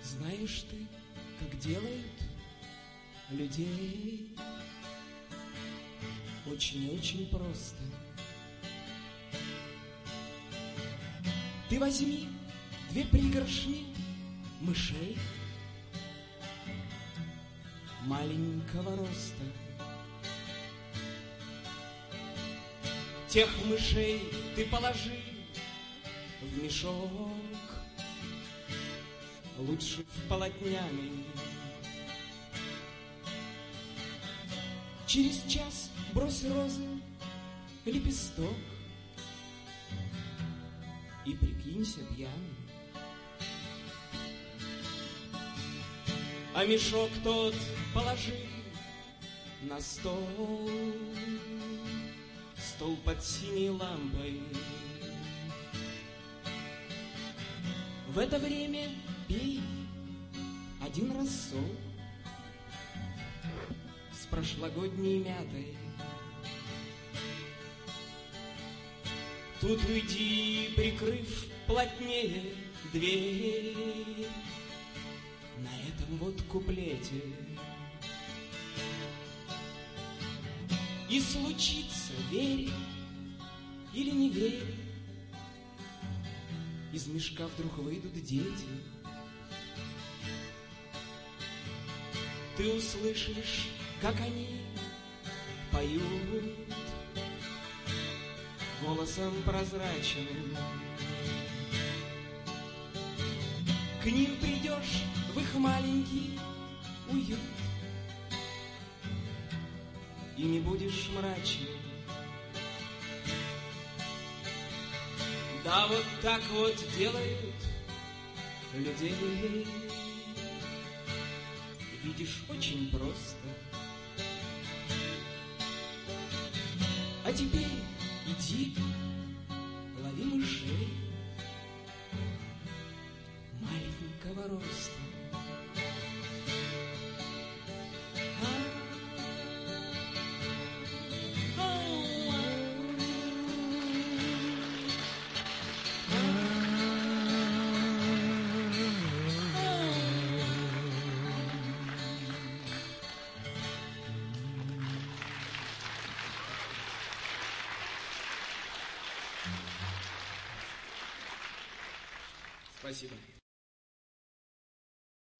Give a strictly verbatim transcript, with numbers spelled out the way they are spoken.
Знаешь ты, как делают людей? Очень-очень просто. Ты возьми две пригоршни мышей маленького роста. Тех мышей ты положи в мешок, лучше в полотняный. Через час брось розы лепесток и прикинься пьяным. А мешок тот положи на стол, стол под синей лампой. В это время пей один рассол с прошлогодней мятой. Тут уйди, прикрыв плотнее дверь, на этом вот куплете. И случится, верь или не верь, из мешка вдруг выйдут дети. Ты услышишь, как они поют голосом прозрачным. К ним придешь в их маленький уют и не будешь мрачным. Да, вот так вот делают людей. Видишь, очень просто. А теперь иди, лови мышей маленького роста. Спасибо.